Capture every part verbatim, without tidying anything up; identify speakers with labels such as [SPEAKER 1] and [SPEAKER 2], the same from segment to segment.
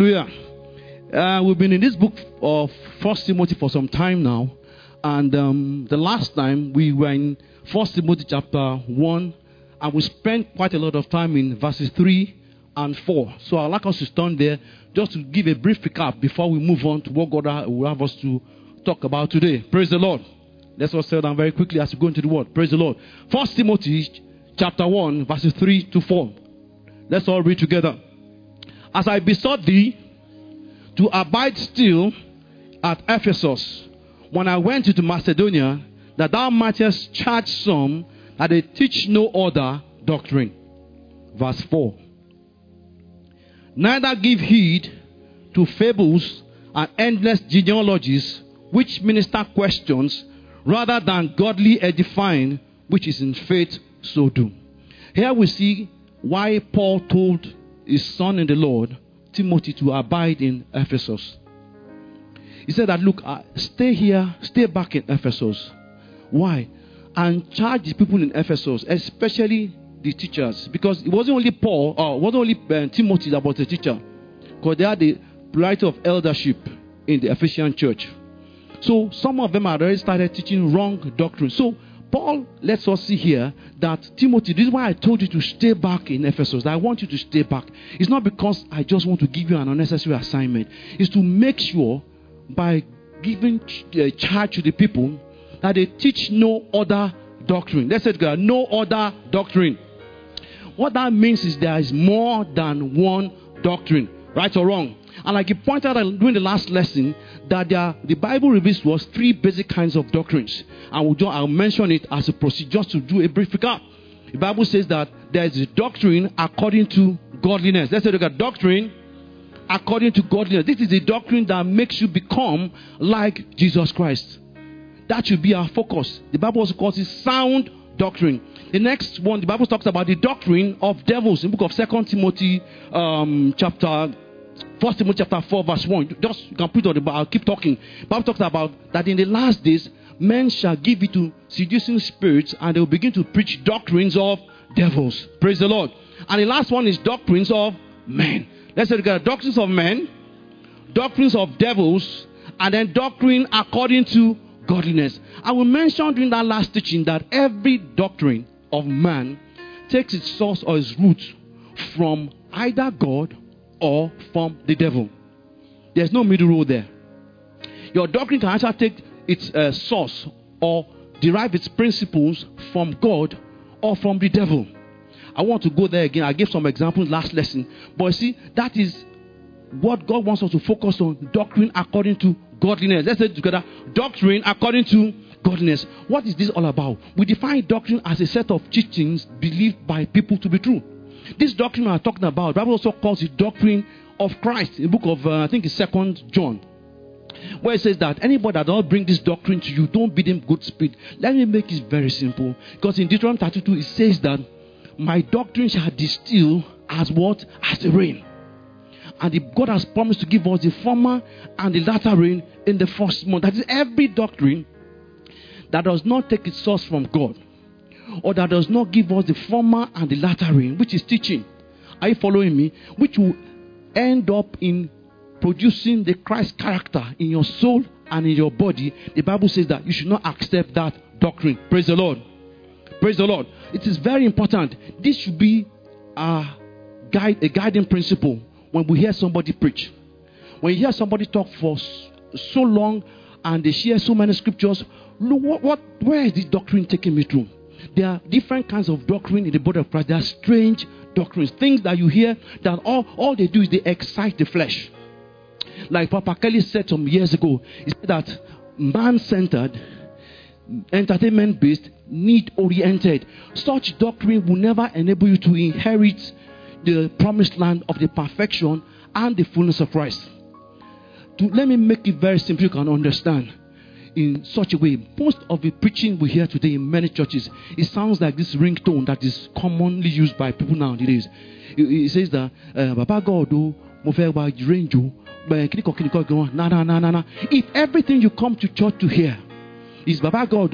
[SPEAKER 1] Hallelujah. Uh, we've been in this book of First Timothy for some time now. And um, the last time we were in First Timothy chapter one. And we spent quite a lot of time in verses three and four. So I'd like us to turn there just to give a brief recap before we move on to what God will have us to talk about today. Praise the Lord. Let's all settle down very quickly as we go into the word. Praise the Lord. First Timothy chapter one, verses three to four. Let's all read together. As I besought thee to abide still at Ephesus, when I went into Macedonia, that thou mightest charge some that they teach no other doctrine. Verse four. Neither give heed to fables and endless genealogies, which minister questions, rather than godly edifying, which is in faith, so do. Here we see why Paul told his son in the Lord, Timothy, to abide in Ephesus. He said that, look, uh, stay here, stay back in Ephesus. Why? And charge the people in Ephesus, especially the teachers. Because it wasn't only Paul, or uh, it wasn't only uh, Timothy that was a teacher. Because they had the plurality of eldership in the Ephesian church. So some of them had already started teaching wrong doctrine. So Paul lets us see here that Timothy, this is why I told you to stay back in Ephesus. I want you to stay back. It's not because I just want to give you an unnecessary assignment. It's to make sure by giving uh, charge to the people that they teach no other doctrine. Let's say together, no other doctrine. What that means is there is more than one doctrine, right or wrong. And like he pointed out during the last lesson, that there are, the Bible reveals to us three basic kinds of doctrines. And we'll do, I'll mention it as a procedure just to do a brief recap. The Bible says that there is a doctrine according to godliness. Let's say look at doctrine according to godliness. This is a doctrine that makes you become like Jesus Christ. That should be our focus. The Bible also calls it sound doctrine. The next one, the Bible talks about the doctrine of devils in the book of Second Timothy um, chapter First Timothy chapter four, verse one. Just you can put it on the Bible. I'll keep talking. The Bible talks about that in the last days, men shall give it to seducing spirits, and they will begin to preach doctrines of devils. Praise the Lord. And the last one is doctrines of men. Let's say together, doctrines of men, doctrines of devils, and then doctrine according to godliness. I will mention during that last teaching that every doctrine of man takes its source or its root from either God or from the devil. There's no middle road there. Your doctrine can actually take its uh, source or derive its principles from God or from the devil. I want to go there again. I gave some examples last lesson. But you see, that is what God wants us to focus on. Doctrine according to godliness. Let's say it together. Doctrine according to godliness. What is this all about? We define doctrine as a set of teachings believed by people to be true. This doctrine we are talking about, the Bible also calls it doctrine of Christ. In the book of, uh, I think it's Second John, where it says that anybody that don't bring this doctrine to you, don't bid him good speed. Let me make it very simple. Because in Deuteronomy thirty-two, it says that my doctrine shall distill as what? As the rain. And the, God has promised to give us the former and the latter rain in the first month. That is every doctrine that does not take its source from God, or that does not give us the former and the latter rain, which is teaching. Are you following me? Which will end up in producing the Christ character in your soul and in your body. The Bible says that you should not accept that doctrine. Praise the Lord. Praise the Lord. It is very important. This should be a guide, a guiding principle when we hear somebody preach. When you hear somebody talk for so long and they share so many scriptures, look, what, what, where is this doctrine taking me through? There are different kinds of doctrine in the body of Christ. There are strange doctrines. Things that you hear that all, all they do is they excite the flesh. Like Papa Kelly said some years ago, he said that man-centered, entertainment-based, need-oriented. Such doctrine will never enable you to inherit the promised land of the perfection and the fullness of Christ. To, let me make it very simple, you can understand. In such a way, most of the preaching we hear today in many churches, it sounds like this ringtone that is commonly used by people nowadays. It, it says that Baba God, if everything you come to church to hear is Baba God,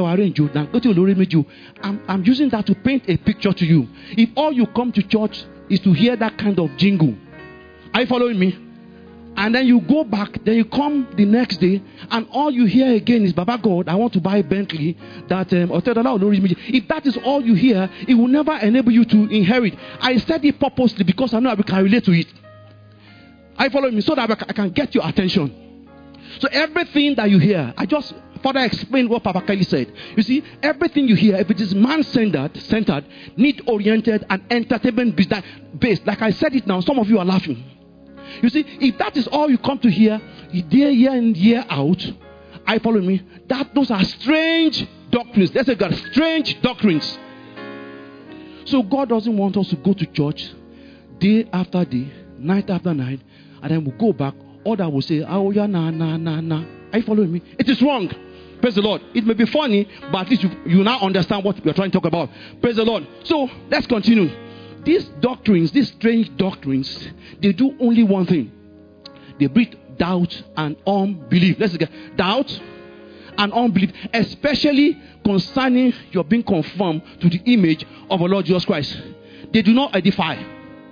[SPEAKER 1] I'm, I'm using that to paint a picture to you. If all you come to church is to hear that kind of jingle, are you following me? And then you go back, then you come the next day, and all you hear again is, Baba God, I want to buy a Bentley. That um, if that is all you hear, it will never enable you to inherit. I said it purposely because I know I can relate to it. I follow me so that I can get your attention. So everything that you hear, I just further explain what Papa Kelly said. You see, everything you hear, if it is man-centered, centered, need-oriented, and entertainment-based, like I said it now, some of you are laughing. You see, if that is all you come to hear, year, year in, year out, I follow me, that those are strange doctrines. Let's say God, strange doctrines. So God doesn't want us to go to church day after day, night after night, and then we'll go back. Or that will say, oh yeah, nah, nah, nah, nah. Are you following me? It is wrong. Praise the Lord. It may be funny, but at least you, you now understand what we are trying to talk about. Praise the Lord. So let's continue. These doctrines, these strange doctrines, they do only one thing. They breed doubt and unbelief. Let's get doubt and unbelief, especially concerning your being conformed to the image of our Lord Jesus Christ. They do not edify.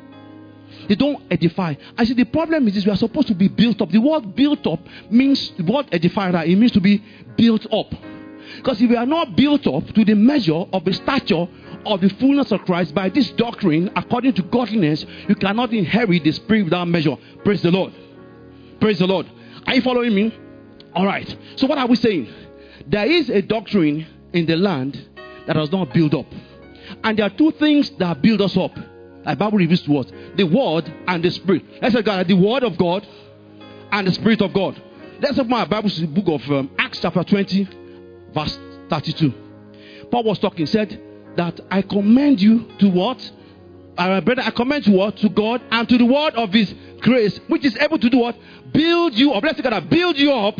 [SPEAKER 1] They don't edify. I see the problem is this: we are supposed to be built up. The word built up means, the word edify, right? It means to be built up. Because if we are not built up to the measure of the stature of the fullness of Christ by this doctrine, according to godliness, you cannot inherit the Spirit without measure. Praise the Lord. Praise the Lord. Are you following me? All right. So what are we saying? There is a doctrine in the land that does not build up. And there are two things that build us up. The Bible reveals to us: the Word and the Spirit. Let's say God, the Word of God and the Spirit of God. Let's open our Bible to the book of um, Acts chapter twenty, verse thirty-two. Paul was talking, said that I commend you to what? Uh, brother, I commend you what? To God and to the word of His grace, which is able to do what? Build you up. Let's say God, build you up.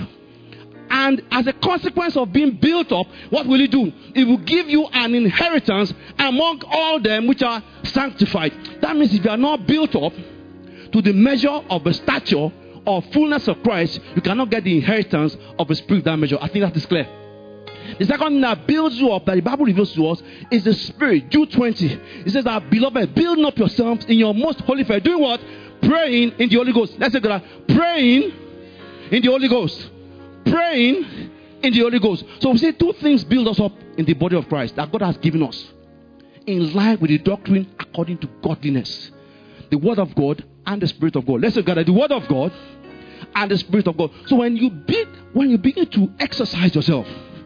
[SPEAKER 1] And as a consequence of being built up, what will it do? It will give you an inheritance among all them which are sanctified. That means if you are not built up to the measure of the stature or fullness of Christ, you cannot get the inheritance of the Spirit that measure. I think that is clear. The second thing that builds you up, that the Bible reveals to us, is the Spirit. Jude twenty. It says that, beloved, building up yourselves in your most holy faith. Doing what? Praying in the Holy Ghost. Let's say that. Praying in the Holy Ghost. Praying in the Holy Ghost. So we say two things build us up in the body of Christ that God has given us, in line with the doctrine according to godliness: the Word of God and the Spirit of God. Let's say God, the Word of God and the Spirit of God. So when you be, when you begin to exercise yourself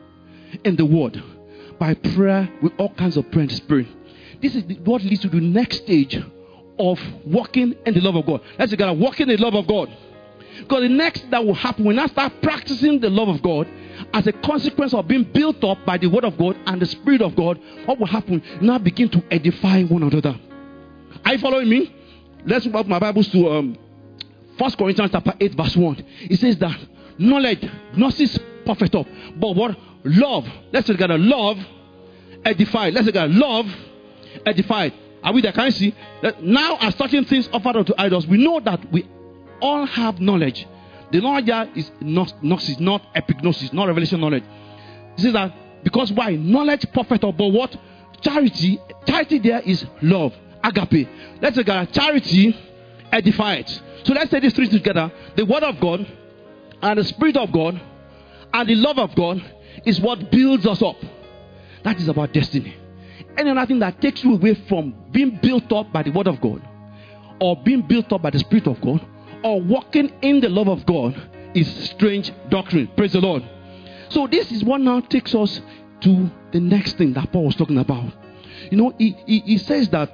[SPEAKER 1] in the Word by prayer with all kinds of prayer in the Spirit, this is the, what leads to the next stage of walking in the love of God. Let's say God, walking in the love of God. Because the next that will happen, when I start practicing the love of God as a consequence of being built up by the Word of God and the Spirit of God, what will happen? Now begin to edify one another. Are you following me? Let's open my Bibles to um, First Corinthians chapter eight, verse one. It says that knowledge, gnosis, puffeth up. But what? Love. Let's say together, love, edified. Let's say together, love, edified. Are we there? Can you see? That now as certain things offered unto idols, we know that we all have knowledge. The knowledge here is not gnosis, not epignosis, not revelation knowledge. It says that because why? Knowledge puffeth up. But what? Charity. Charity there is love. Agape. Let's say together, charity, edified. So let's say these three together. The Word of God and the Spirit of God and the love of God is what builds us up. That is about destiny. Any other thing that takes you away from being built up by the Word of God, or being built up by the Spirit of God, or walking in the love of God, is strange doctrine. Praise the Lord. So this is what now takes us to the next thing that Paul was talking about. You know, he, he, he says that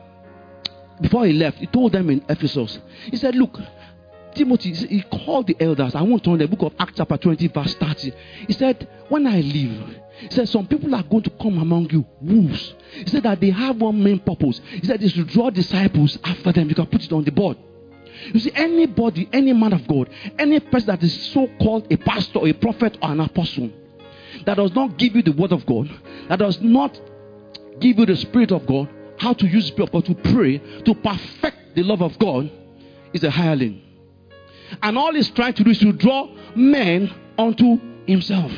[SPEAKER 1] before he left, he told them in Ephesus, he said, look, Timothy, he called the elders. I want to read the book of Acts chapter twenty, verse thirty. He said, when I leave, he said, some people are going to come among you, wolves. He said that they have one main purpose. He said, is to draw disciples after them. You can put it on the board. You see, anybody, any man of God, any person that is so-called a pastor, a prophet, or an apostle, that does not give you the Word of God, that does not give you the Spirit of God, how to use the Spirit of God to pray, to perfect the love of God, is a hireling. And all he's trying to do is to draw men unto himself.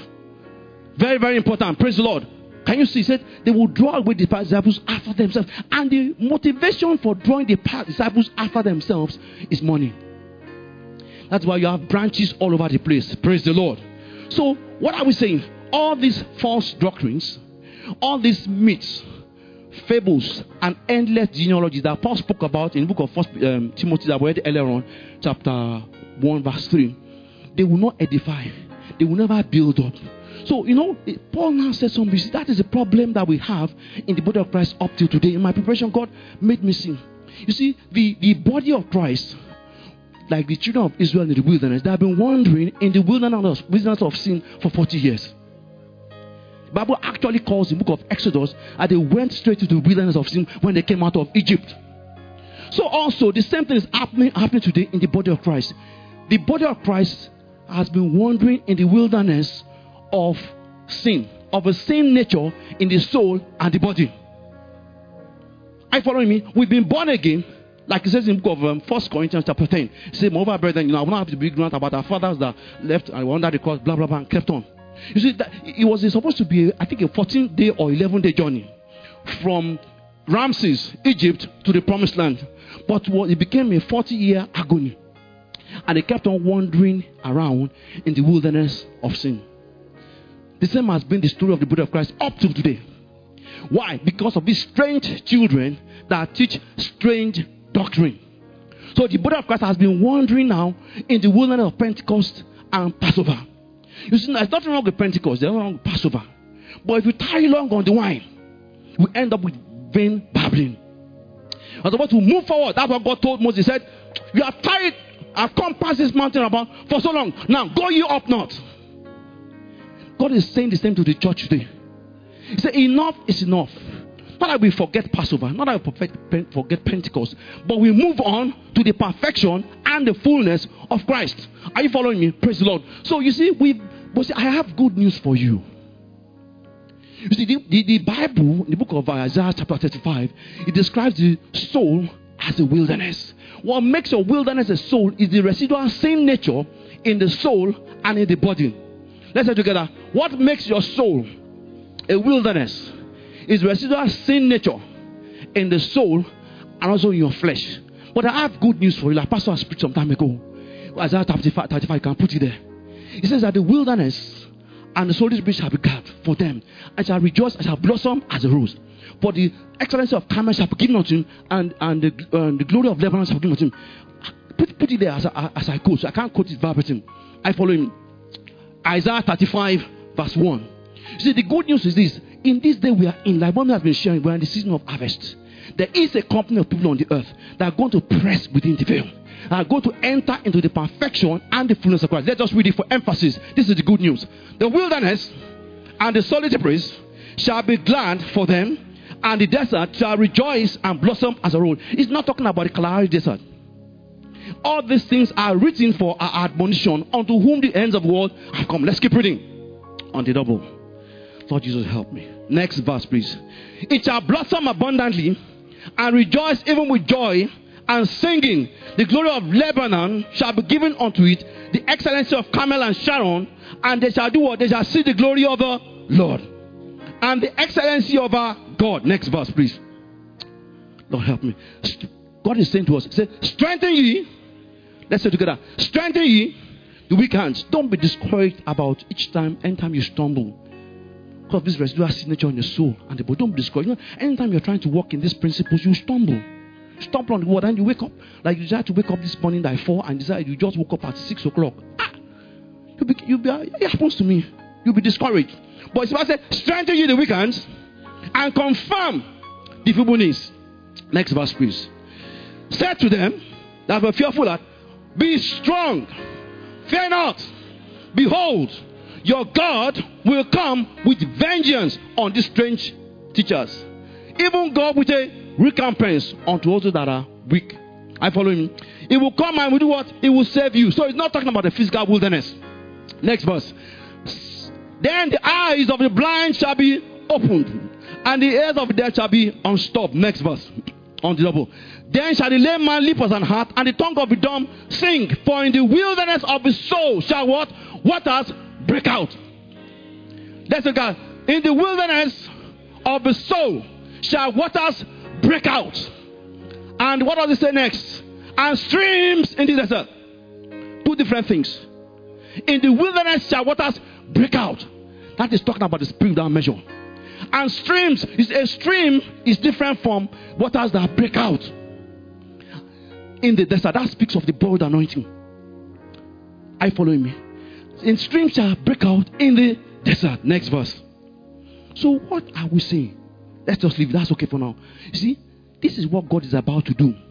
[SPEAKER 1] Very, very important. Praise the Lord. Can you see? He said they will draw away the disciples after themselves. And the motivation for drawing the disciples after themselves is money. That's why you have branches all over the place. Praise the Lord. So, what are we saying? All these false doctrines, all these myths, fables, and endless genealogies that Paul spoke about in the book of First um, Timothy that we read earlier on, chapter one, verse three, they will not edify. They will never build up. So, you know, Paul now says something. That is a problem that we have in the body of Christ up till today. In my preparation, God made me see. You see, the, the body of Christ, like the children of Israel in the wilderness, they have been wandering in the wilderness of, wilderness of sin for forty years. The Bible actually calls the book of Exodus that they went straight to the wilderness of sin when they came out of Egypt. So also, the same thing is happening, happening today in the body of Christ. The body of Christ has been wandering in the wilderness of sin, of a sin nature in the soul and the body. Are you following me? We've been born again, like it says in the book of um, First Corinthians chapter ten. It says, moreover, brethren, you know, I will not have to be ignorant about our fathers that left and were under the cross, blah, blah, blah, and kept on. You see, that it was supposed to be, I think, a fourteen day or eleven day journey from Ramses, Egypt, to the promised land. But it became a forty year agony. And they kept on wandering around in the wilderness of sin. The same has been the story of the body of Christ up to today. Why? Because of these strange children that teach strange doctrine. So the body of Christ has been wandering now in the wilderness of Pentecost and Passover. You see, there's nothing wrong with Pentecost, there's nothing wrong with Passover. But if you tarry long on the wine, we end up with vain babbling. I was about to move forward. That's what God told Moses. He said, you have tarried, I've come past this mountain about for so long. Now go you up north. God is saying the same to the church today. He said, enough is enough. Not that we forget Passover, not that we forget Pentecost, but we move on to the perfection and the fullness of Christ. Are you following me? Praise the Lord. So you see, we, but see, I have good news for you. You see, the, the, the Bible, in the book of Isaiah chapter thirty-five, it describes the soul as a wilderness. What makes your wilderness a soul is the residual sin nature in the soul and in the body. Let's say together. What makes your soul a wilderness is residual sin nature in the soul and also in your flesh. But I have good news for you. Like Pastor has preached some time ago. Isaiah thirty-five, thirty-five, you can put it there. He says that the wilderness and the solid bridge shall be gathered for them. And shall rejoice and shall blossom as a rose. For the excellency of Carmel shall be given unto him, and, and, the, uh, the glory of Lebanon shall be given unto him. Put, put it there as I, as I quote. So I can't quote it verbatim. I follow him. Isaiah thirty-five, verse one. You see, the good news is this. In this day we are in, like one has been sharing, we are in the season of harvest. There is a company of people on the earth that are going to press within the veil. Are going to enter into the perfection and the fullness of Christ. Let's just read it for emphasis. This is the good news. The wilderness and the solitary place shall be glad for them, and the desert shall rejoice and blossom as a rose. It's not talking about the Kalahari desert. All these things are written for our admonition, unto whom the ends of the world have come. Let's keep reading. On the double. Lord Jesus, help me. Next verse, please. It shall blossom abundantly and rejoice even with joy and singing. The glory of Lebanon shall be given unto it, the excellency of Carmel and Sharon, and they shall do what? They shall see the glory of the Lord and the excellency of our God. Next verse, please. Lord, help me. God is saying to us, say, strengthen ye. Let's say together, strengthen ye the weak hands. Don't be discouraged about each time, anytime you stumble. Because this residual signature in your soul and the body. Don't be discouraged. You know, anytime you're trying to walk in these principles, you stumble. Stumble on the word and you wake up. Like you decide to wake up this morning by four and decide you just woke up at six o'clock. Ah, you'll be, you'll be, it happens to me. You'll be discouraged. But it's about to say, strengthen you the weak hands and confirm the feeble knees. Next verse, please. Say to them that were fearful that, be strong, fear not. Behold, your God will come with vengeance on these strange teachers. Even God with a recompense unto those that are weak. I follow him. He will come and will do what? He will save you. So it's not talking about the physical wilderness. Next verse. Then the eyes of the blind shall be opened, and the ears of the deaf shall be unstopped. Next verse. On the double. Then shall the lame man leap as an heart, and the tongue of the dumb sing. For in the wilderness of his soul shall what? Waters break out. Let's look at. In the wilderness of the soul shall waters break out. And what does it say next? And streams in the desert. To different things. In the wilderness shall waters break out. That is talking about the spring without measure. And streams, is a stream is different from waters that break out. In the desert, that speaks of the boiled anointing. Are you following me? In streams shall break out in the desert. Next verse. So what are we saying? Let's just leave. That's okay for now. You see, this is what God is about to do.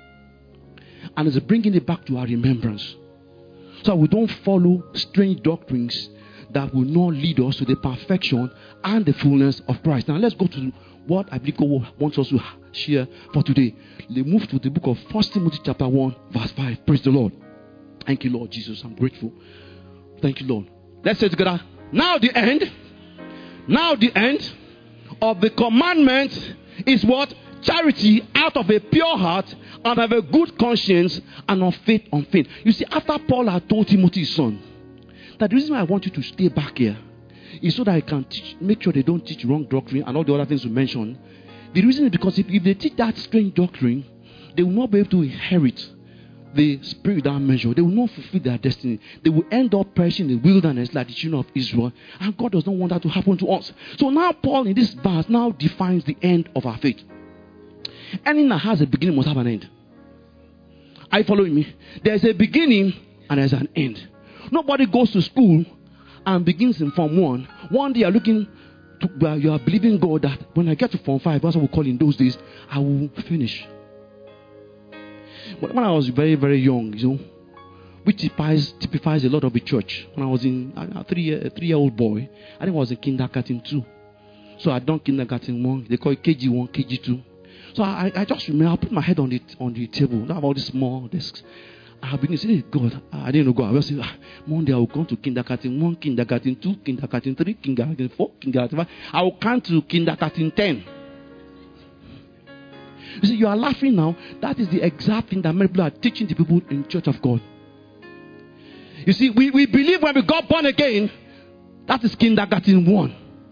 [SPEAKER 1] And is bringing it back to our remembrance. So we don't follow strange doctrines that will not lead us to the perfection and the fullness of Christ. Now let's go to what I believe God wants us to share for today. They move to the book of First Timothy chapter one, verse five. Praise the Lord. Thank you, Lord Jesus. I'm grateful. Thank you, Lord. Let's say together. Now the end. Now the end of the commandment is what? Charity out of a pure heart and of a good conscience and of faith unfeigned. You see, after Paul had told Timothy's son that the reason why I want you to stay back here is so that I can teach, make sure they don't teach wrong doctrine and all the other things we mentioned. The reason is because if, if they teach that strange doctrine, they will not be able to inherit the spirit without measure. They will not fulfill their destiny. They will end up perishing in the wilderness like the children of Israel. And God does not want that to happen to us. So now Paul in this verse now defines the end of our faith. Anything that has a beginning must have an end. Are you following me? There's a beginning and there's an end. Nobody goes to school and begins in Form one. One day you're looking to, uh, you are believing God that when I get to Form five, that's what we call in those days, I will finish. But when I was very, very young, you know, which typifies, typifies a lot of the church. When I was in a three, a three-year-old boy, I think I was in kindergarten two. So I done kindergarten one. They call it K G one, K G two. So I, I just remember, I put my head on the on the table, not about the small desks. I begin to say, hey, God, I didn't know God. I was saying, ah, Monday I will come to kindergarten one, kindergarten two, kindergarten three, kindergarten four, kindergarten five. I will come to kindergarten ten. You see, you are laughing now. That is the exact thing that many people are teaching the people in the church of God. You see, we, we believe when we got born again, that is kindergarten one.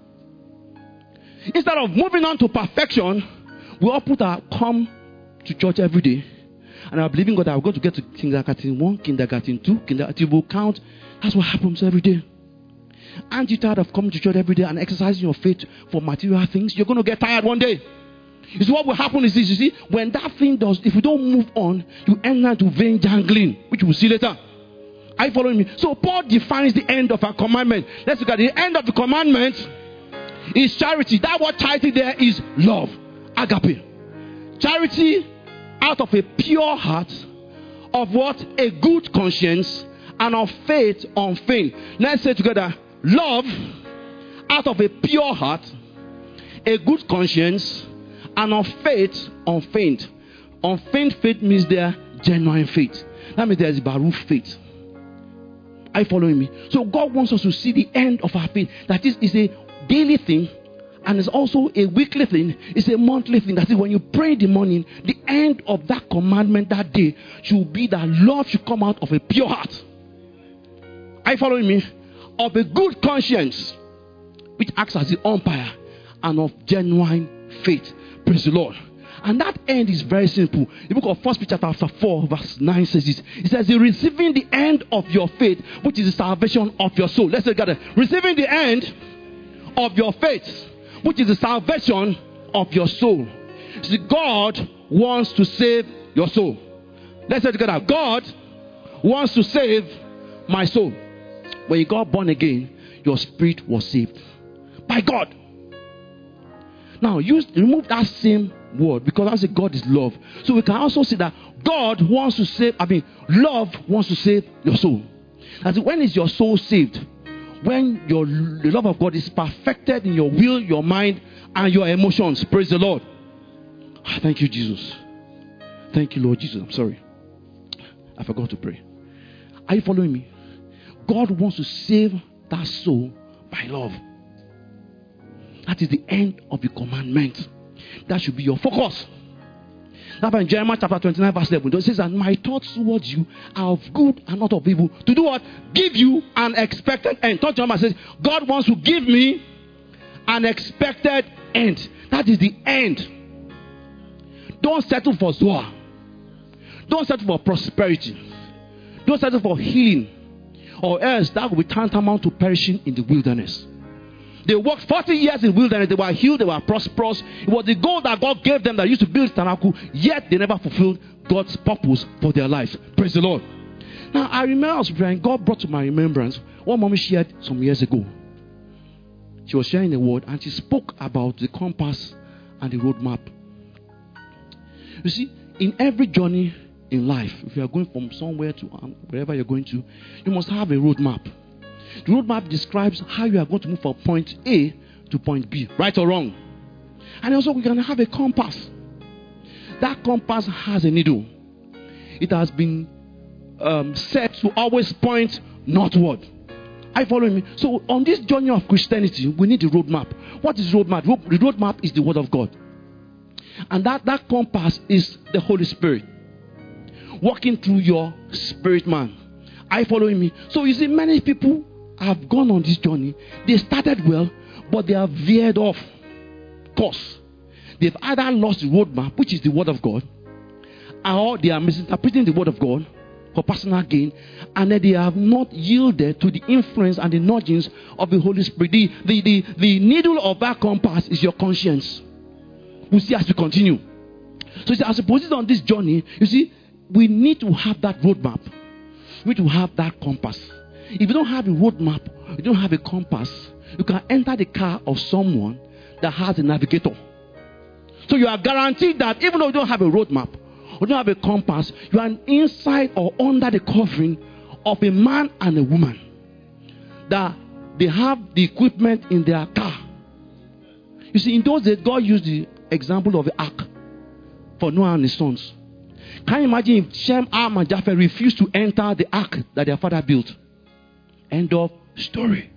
[SPEAKER 1] Instead of moving on to perfection, we all put our come to church every day. And I believe in God that we're going to get to kindergarten one, kindergarten two, kindergarten will count. That's what happens every day. Aren't you tired of coming to church every day and exercising your faith for material things? You're going to get tired one day. You see, what will happen is this, you see, when that thing does, if you don't move on, you end up to vain jangling, which we'll see later. Are you following me? So Paul defines the end of our commandment. Let's look at the end of the commandment is charity. That word charity there is love. Agape. Charity out of a pure heart, of what? A good conscience, and of faith unfeigned. Let's say together, love out of a pure heart, a good conscience, and of faith unfeigned. Unfeigned faith means there genuine faith. That means there is Baruch faith. Are you following me? So God wants us to see the end of our faith. That is, is a daily thing. And it's also a weekly thing. It's a monthly thing. That is, when you pray in the morning, the end of that commandment that day should be that love should come out of a pure heart. Are you following me? Of a good conscience, which acts as the umpire, and of genuine faith. Praise the Lord. And that end is very simple. The book of First Peter chapter four, verse nine says this. It says, you're receiving the end of your faith, which is the salvation of your soul. Let's look at it. Receiving the end of your faith, which is the salvation of your soul. See, God wants to save your soul. Let's say together. God wants to save my soul. When you got born again, your spirit was saved by God. Now, use remove that same word, because I say God is love. So we can also say that God wants to save, I mean, love wants to save your soul. As when is your soul saved? When your the love of God is perfected in your will, your mind, and your emotions. Praise the Lord. Thank you, Jesus. Thank you, Lord Jesus. I'm sorry. I forgot to pray. Are you following me? God wants to save that soul by love. That is the end of the commandment. That should be your focus. That's why in Jeremiah chapter twenty-nine verse eleven, it says that my thoughts towards you are of good and not of evil. To do what? Give you an expected end. Talk to him and says, God wants to give me an expected end. That is the end. Don't settle for Zoar. Don't settle for prosperity. Don't settle for healing, or else that will be tantamount to perishing in the wilderness. They worked forty years in the wilderness. They were healed. They were prosperous. It was the goal that God gave them that used to build tabernacle. Yet they never fulfilled God's purpose for their lives. Praise the Lord. Now I remember I was praying. God brought to my remembrance what mommy shared some years ago. She was sharing the word and she spoke about the compass and the roadmap. You see, in every journey in life, if you are going from somewhere to um, wherever you're going to, you must have a roadmap. The roadmap describes how you are going to move from point A to point B, right or wrong. And also we can have a compass. That compass has a needle. It has been um, set to always point northward. Are you following me? So on this journey of Christianity, we need the roadmap. What is roadmap? The roadmap is the word of God. And that, that compass is the Holy Spirit. Walking through your spirit man. Are you following me? So you see, many people have gone on this journey. They started well, but they have veered off course. They've either lost the roadmap, which is the word of God, or they are misinterpreting the word of God for personal gain, and then they have not yielded to the influence and the nudgings of the Holy Spirit. The, the, the, the needle of that compass is your conscience. We'll see as we continue. So you see, as we proceed on this journey, you see, we need to have that roadmap. We need to have that compass. If you don't have a roadmap, you don't have a compass, you can enter the car of someone that has a navigator. So you are guaranteed that even though you don't have a roadmap, or don't have a compass, you are inside or under the covering of a man and a woman that they have the equipment in their car. You see, in those days, God used the example of the ark for Noah and his sons. Can you imagine if Shem, Ham, and Japheth refused to enter the ark that their father built? End of story.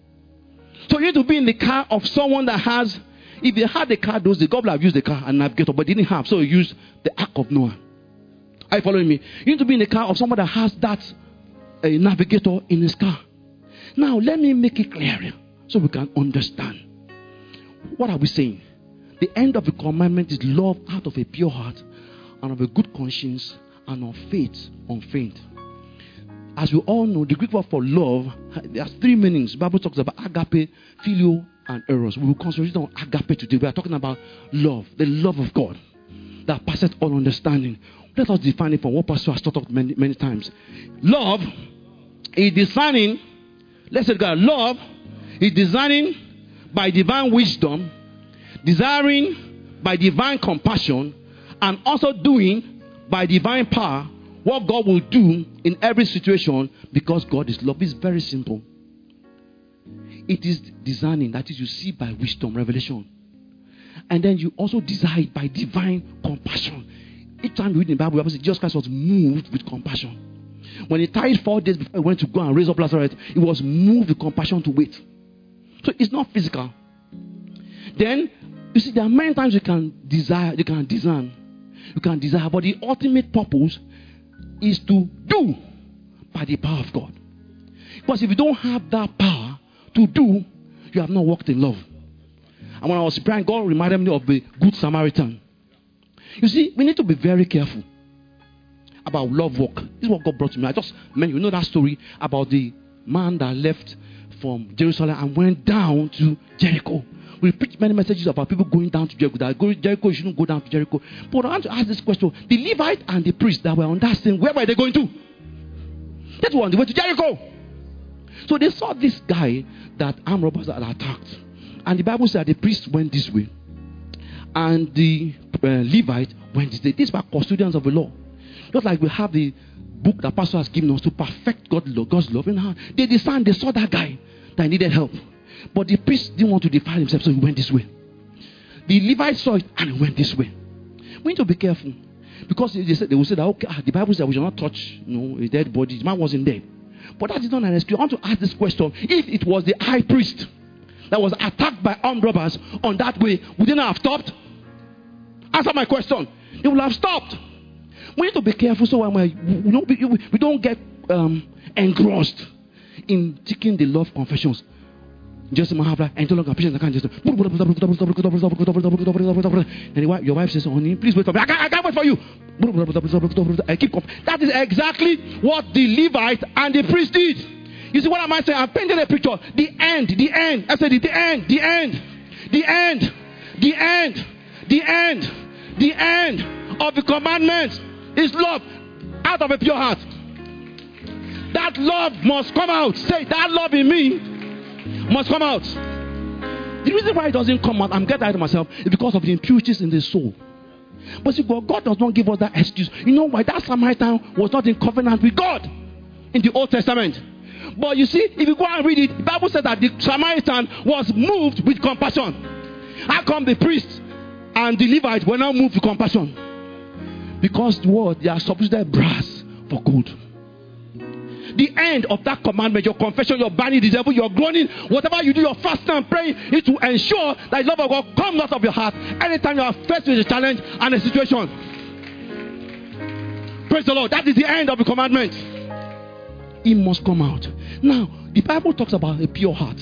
[SPEAKER 1] So you need to be in the car of someone that has, if they had the car, those the God would have used the car and navigator, but they didn't have, so he used the ark of Noah. Are you following me? You need to be in the car of someone that has that uh, navigator in his car. Now let me make it clearer so we can understand. What are we saying? The end of the commandment is love out of a pure heart and of a good conscience and of faith unfeigned. As we all know, the Greek word for love has three meanings. The Bible talks about agape, phileo, and eros. We will concentrate on agape today. We are talking about love, the love of God that passes all understanding. Let us define it from what Pastor has taught us many, many times. Love is designing, let's say God, love is designing by divine wisdom, desiring by divine compassion, and also doing by divine power what God will do in every situation because God is love. It's very simple. It is designing, that is, you see by wisdom, revelation. And then you also desire by divine compassion. Each time you read in the Bible, the Bible says Jesus Christ was moved with compassion. When he died four days before he went to go and raise up Lazarus, he was moved with compassion to wait. So it's not physical. Then, you see, there are many times you can desire, you can design, you can desire, but the ultimate purpose is to do by the power of God. Because if you don't have that power to do, you have not walked in love. And when I was praying, God reminded me of the Good Samaritan. You see, we need to be very careful about love walk. This is what God brought to me. I just meant, you know that story about the man that left from Jerusalem and went down to Jericho. We preach many messages about people going down to Jericho. That go, Jericho, you shouldn't go down to Jericho. But I want to ask this question. The Levite and the priest that were on that same, where were they going to? That one, they went to Jericho. So they saw this guy that armed robbers had attacked. And the Bible said the priest went this way. And the uh, Levite went this way. These were custodians of the law. Just like we have the book that pastor has given us to perfect God's love, God's love in her. They decided, they saw that guy that needed help. But the priest didn't want to defile himself, so he went this way. The Levite saw it and he went this way. We need to be careful. Because they, said, they will say that, okay, the Bible said we shall not touch you know, a dead body. The man wasn't dead. But that is not an excuse. I want to ask this question. If it was the high priest that was attacked by armed robbers on that way, would they not have stopped? Answer my question. They would have stopped. We need to be careful so when we, we, don't, we, we don't get um, engrossed in taking the love confessions. Just in my half life, and too long patience, I can't just. And your wife says, honey, please wait for me. I can't, I can't wait for you. I keep going. That is exactly what the Levite and the priest did. You see what am I saying? I'm painting a picture. The end, the end. I said the end, the end, the end, the end, the end, the end of the commandments is love out of a pure heart. That love must come out. Say, that love in me must come out. The reason why it doesn't come out, I'm getting out of myself, is because of the impurities in the soul. But see, God, God does not give us that excuse. You know why? That Samaritan was not in covenant with God in the Old Testament. But you see, if you go and read it, the Bible said that the Samaritan was moved with compassion. How come the priest and the Levite were not moved with compassion? Because the word, they are substituted brass for gold. The end of that commandment, your confession, your banning the devil, your groaning, whatever you do, your fasting and praying, is to ensure that the love of God comes out of your heart anytime you are faced with a challenge and a situation. Praise the Lord. That is the end of the commandment. It must come out. Now, the Bible talks about a pure heart.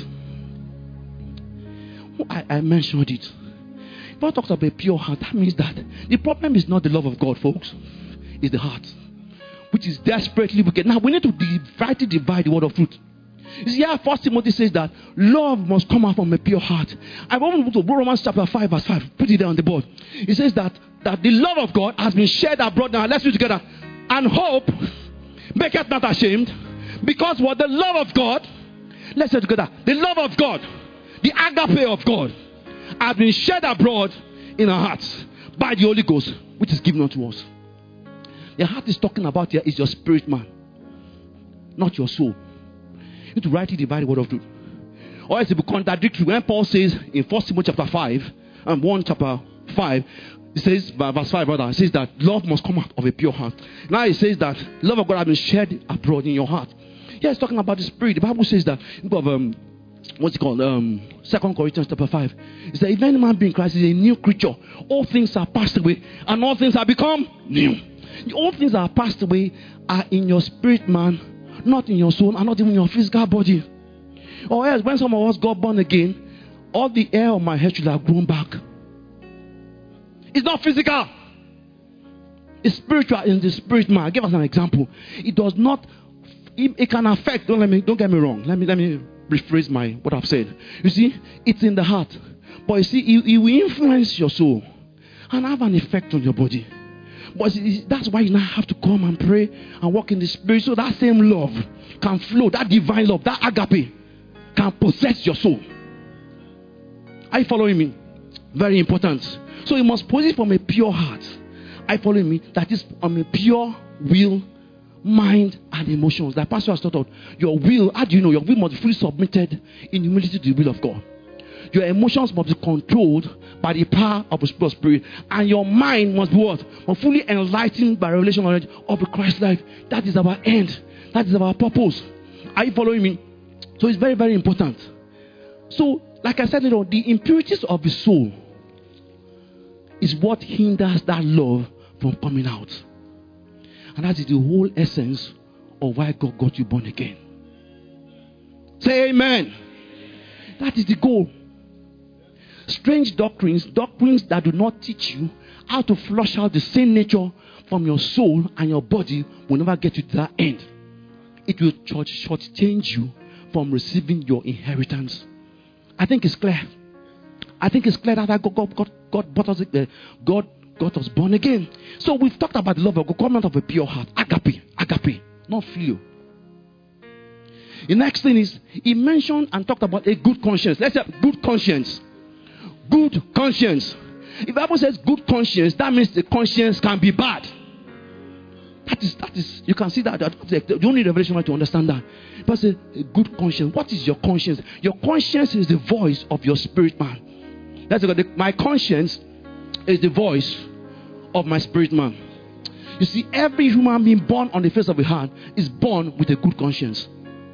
[SPEAKER 1] I, I mentioned it. The Bible talks about a pure heart. That means that the problem is not the love of God, folks. It's the heart, which is desperately wicked. Now, we need to rightly divide the word of truth. You see, here, First Timothy says that love must come out from a pure heart. I want to go to Romans chapter five, verse five. Put it there on the board. It says that, that the love of God has been shared abroad. Now, let's read together. And hope maketh not ashamed, because what the love of God, let's say together, the love of God, the agape of God, has been shed abroad in our hearts by the Holy Ghost, which is given unto us. The heart is talking about here is your spirit man, not your soul. You need to rightly divide the word of truth. Or else it will be contradictory when Paul says in First Timothy chapter five and one chapter five, he says, verse five rather, it says that love must come out of a pure heart. Now it says that love of God has been shed abroad in your heart. Here it's talking about the spirit. The Bible says that, um, what's it called? Um, Second Corinthians chapter five. It says, if any man be in Christ is a new creature, all things are passed away, and all things have become new. All things that are passed away are in your spirit man, not in your soul, and not even in your physical body. Or else, when some of us got born again, all the hair on my head should have grown back. It's not physical. It's spiritual in the spirit man. I'll give us an example. It does not, it, it can affect, don't let me, don't get me wrong. Let me, let me rephrase my, what I've said. You see, it's in the heart. But you see, it, it will influence your soul and have an effect on your body. But that's why you now have to come and pray and walk in the spirit, so that same love can flow, that divine love, that agape can possess your soul. Are you following me? Very important. So you must possess from a pure heart. Are you following me? That is from a pure will, mind, and emotions. That pastor has taught us. Your will, how do you know? Your will must be fully submitted in humility to the will of God. Your emotions must be controlled by the power of the Spirit. And your mind must be what? Must fully enlightened by revelation knowledge of the Christ life. That is our end. That is our purpose. Are you following me? So it's very, very important. So, like I said, you know, the impurities of the soul is what hinders that love from coming out. And that is the whole essence of why God got you born again. Say amen. That is the goal. Strange doctrines, doctrines that do not teach you how to flush out the sin nature from your soul and your body, will never get you to that end. It will shortchange you from receiving your inheritance. I think it's clear. I think it's clear that God, God, God, God, brought us, uh, God got us born again. So we've talked about the love of God coming out of a pure heart. Agape, agape, not feel. The next thing is, he mentioned and talked about a good conscience. Let's say good conscience. Good conscience. If the Bible says good conscience, that means the conscience can be bad. That is, that is, you can see that. that you don't need revelation to understand that. But say a good conscience. What is your conscience? Your conscience is the voice of your spirit man. That's the, my conscience is the voice of my spirit man. You see, every human being born on the face of the earth is born with a good conscience.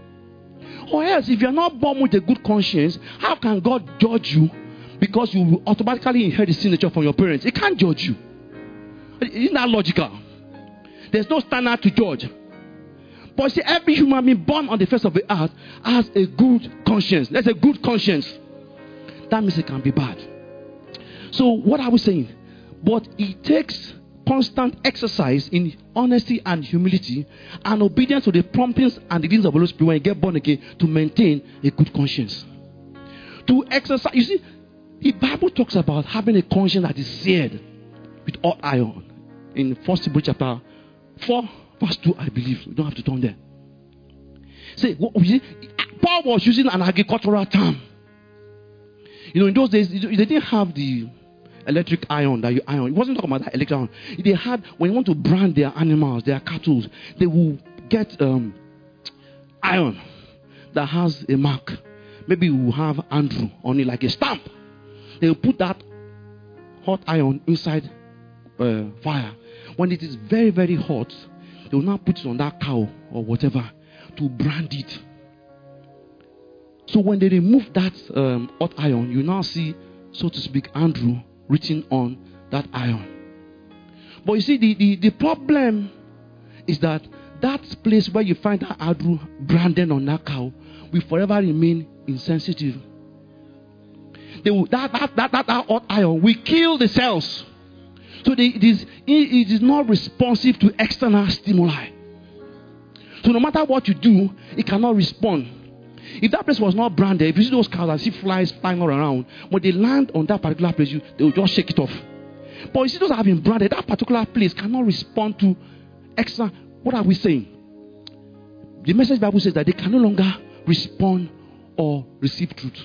[SPEAKER 1] Or else, if you are not born with a good conscience, how can God judge you? Because you will automatically inherit the sin nature from your parents. It can't judge you. Isn't that logical? There's no standard to judge. But see, every human being born on the face of the earth has a good conscience. There's a good conscience. That means it can be bad. So what are we saying? But it takes constant exercise in honesty and humility and obedience to the promptings and the leadings of the Holy Spirit when you get born again to maintain a good conscience. To exercise, you see, the Bible talks about having a conscience that is seared with hot iron. In First Timothy chapter four, verse two, I believe. You don't have to turn there. See, what, you see, Paul was using an agricultural term. You know, in those days, they didn't have the electric iron that you iron. It wasn't talking about that electric iron. They had, when you want to brand their animals, their cattle, they will get um, iron that has a mark. Maybe you will have Andrew on it like a stamp. They will put that hot iron inside uh, fire. When it is very, very hot, they will now put it on that cow or whatever to brand it. So when they remove that um, hot iron, you now see, so to speak, Andrew written on that iron. But you see, the, the, the problem is that that place where you find that Andrew branded on that cow will forever remain insensitive. They will, that, that, that, that, that hot iron will kill the cells. So they, it, is, it is not responsive to external stimuli. So no matter what you do, it cannot respond. If that place was not branded, if you see those cows and see flies flying all around, when they land on that particular place, you, they will just shake it off. But you see those that have been branded, that particular place cannot respond to extra. What are we saying? The message Bible says that they can no longer respond or receive truth.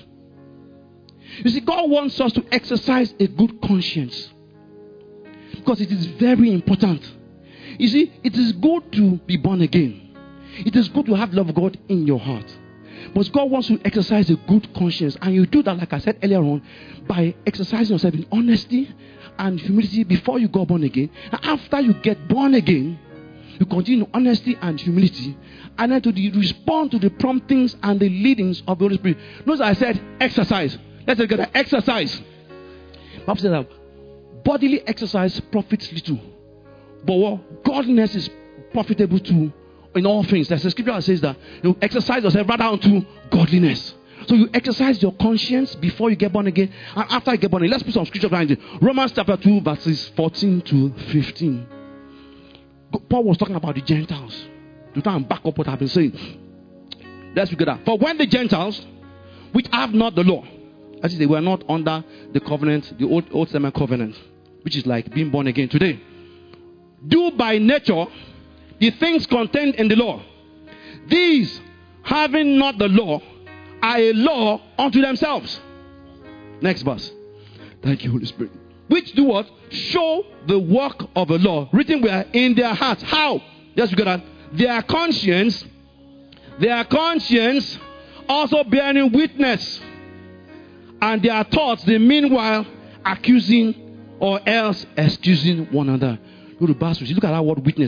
[SPEAKER 1] You see, God wants us to exercise a good conscience because it is very important. You see, it is good to be born again. It is good to have love of God in your heart. But God wants you to exercise a good conscience. And you do that, like I said earlier on, by exercising yourself in honesty and humility before you go born again. And after you get born again, you continue in honesty and humility. And then to the, respond to the promptings and the leadings of the Holy Spirit. Notice I said exercise. Let's get that exercise. Bible says that bodily exercise profits little. But what godliness is profitable to in all things. There's a scripture that says that you exercise yourself rather unto godliness. So you exercise your conscience before you get born again and after you get born again. Let's put some scripture behind it. Romans chapter two verses fourteen to fifteen. Paul was talking about the Gentiles. To try and back up what I've been saying. Let's look at that. For when the Gentiles, which have not the law, that is, they were not under the covenant, the old Old Testament covenant, which is like being born again today, do by nature the things contained in the law. These, having not the law, are a law unto themselves. Next verse. Thank you, Holy Spirit. Which do what? Show the work of the law, written where? In their hearts. How? Just look at that. Their conscience, their conscience also bearing witness, and their thoughts, they meanwhile accusing or else excusing one another. Look at that word witness.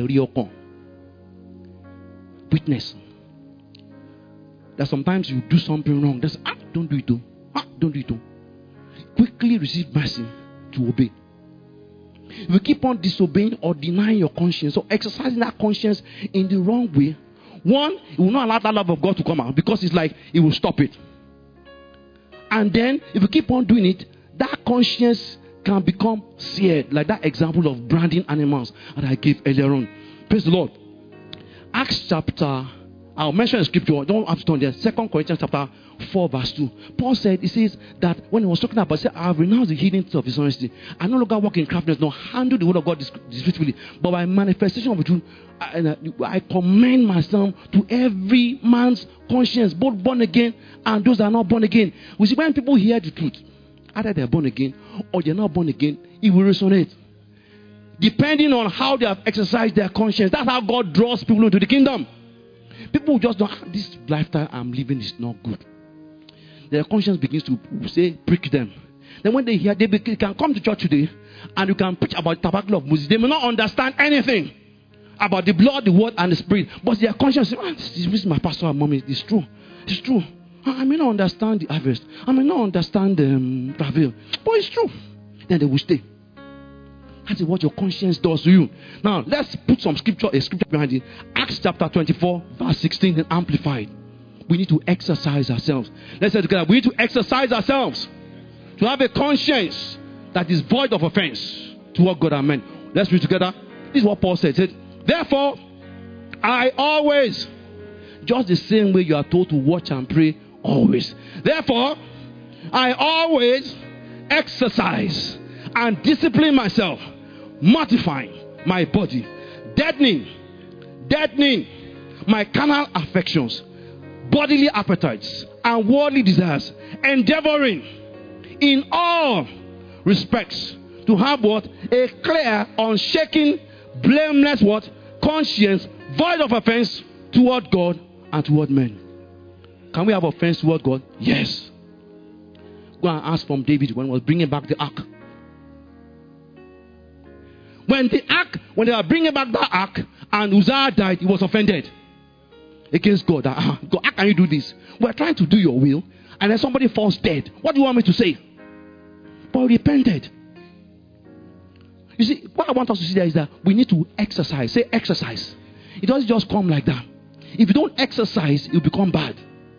[SPEAKER 1] Witness. That sometimes you do something wrong. That's ah, don't do it though. Ah, don't do it though. Quickly receive mercy to obey. If you keep on disobeying or denying your conscience or exercising that conscience in the wrong way, one, it will not allow that love of God to come out because it's like it will stop it. And then if you keep on doing it, that conscience can become seared, like that example of branding animals that I gave earlier on. Praise the Lord. Acts chapter, I'll mention a scripture, don't have to turn there. Second Corinthians chapter four verse two. Paul said, he says that when he was talking about, he said, I have renounced the hidden things of dishonesty. I no longer walk in craftiness, nor handle the word of God deceitfully, but by manifestation of the truth, I, I commend myself to every man's conscience, both born again and those that are not born again. We see when people hear the truth, either they're born again or they're not born again, it will resonate. Depending on how they have exercised their conscience. That's how God draws people into the kingdom. People just don't, ah, this lifestyle I'm living is not good. Their conscience begins to say, prick them. Then when they hear, they, be, they can come to church today and you can preach about the tabernacle of Moses. They may not understand anything about the blood, the word, and the spirit. But their conscience says, ah, this, this is my pastor and mommy. It's true. It's true. I may not understand the harvest. I may not understand the um, travel. But it's true. Then they will stay. That is what your conscience does to you. Now, let's put some scripture, a scripture behind it. Acts chapter twenty-four, verse sixteen, and amplified. We need to exercise ourselves. Let's say together, we need to exercise ourselves to have a conscience that is void of offense toward God and men. Let's read together. This is what Paul said. He said, therefore, I always, just the same way you are told to watch and pray, always. Therefore, I always exercise and discipline myself, mortifying my body, deadening, deadening my carnal affections, bodily appetites, and worldly desires, endeavoring in all respects to have what? A clear, unshaken, blameless what? Conscience, void of offense toward God and toward men. Can we have offense toward God? Yes. Go and ask from David when he was bringing back the ark. When the ark, when they were bringing back the ark and Uzziah died, he was offended against God. Ah, God, how can you do this? We're trying to do your will, and then somebody falls dead. What do you want me to say? But he repented. You see, what I want us to see there is that we need to exercise. Say exercise. It doesn't just come like that. If you don't exercise, it will become bad.